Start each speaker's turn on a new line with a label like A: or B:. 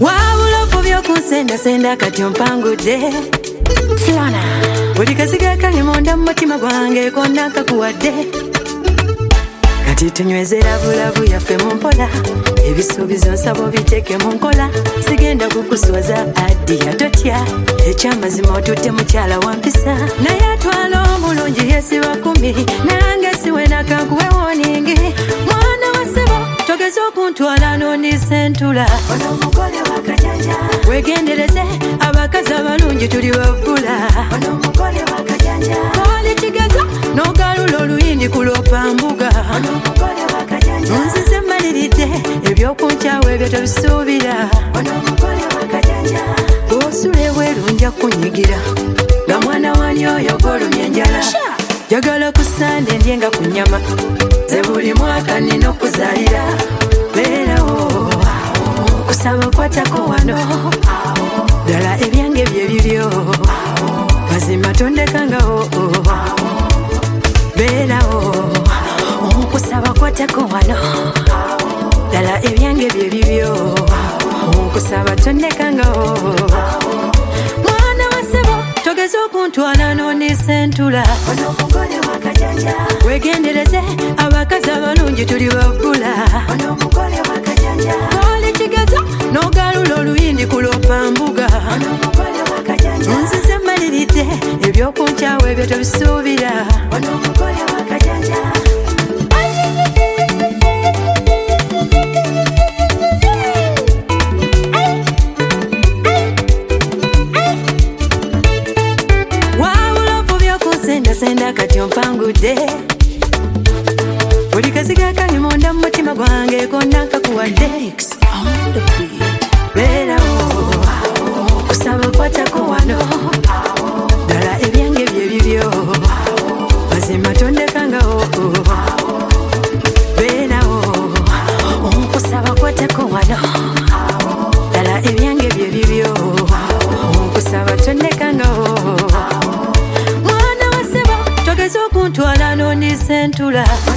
A: Wabulopo byokunsenda senda kati ompangudde Flana buli kaziga kali munda mu mutima gwange konna kakuwadde kati tunyweze labulabu yaffe mu mpola ebisuubizo nsaba obiteeke mu nkola sigenda kukuswaza addiya totya ekyamazima otutte mukyala wampisa naye atwala omulungi yesiba kumi nange siwe nakankuwe woningi mwana wa ssebo togeza okuntwala n'ondisentula ono omugole wakajanja wegendereze abakazi abalungi tuli wabbula ono omugole wakajanja oli kigezo n'ogalula oluyindi kulopa mbuga ono omugole wakajanja nzize mmaliridde ebyokunkyawo ebyo tebisuubira ono omugole wakajanja bw'osula ebweru nja kunyigira nga mwana wani oyo gw'olumya enjala njagala ku Sande ndye nga ku nnyama ze buli mwaka nina okuzaalira beerawo kusaba kwatako wano ddala ebyange bye bibyo mazima tondekangawo beerawo okusaba kwatako wano ddala ebyange bye bibyo okusaba tondekangawo mwana wa ssebo togeza okuntwala n'ondisentula ono omugole wakajanja wegendereze abakazi abalungi tuli wabbula ono omugole wakajanja oli kigezo n'ogalula oluyindi kulopa mbuga ono omugole wakajanja nzize mmaliridde ebyokunkyawo ebyo tebisuubira ono omugole wakajanja senda kati ompangudde buli kaziga kali munda mu mutima gwange konna kakuwadde beerawo kusaba kwatako wano ddala ebyange bye bibyo mazima tondekangawo beerawo okusaba kwatako wano ddala ebyange bye bibyo okusaba tondekangawo togeza okuntwala n'ondisentula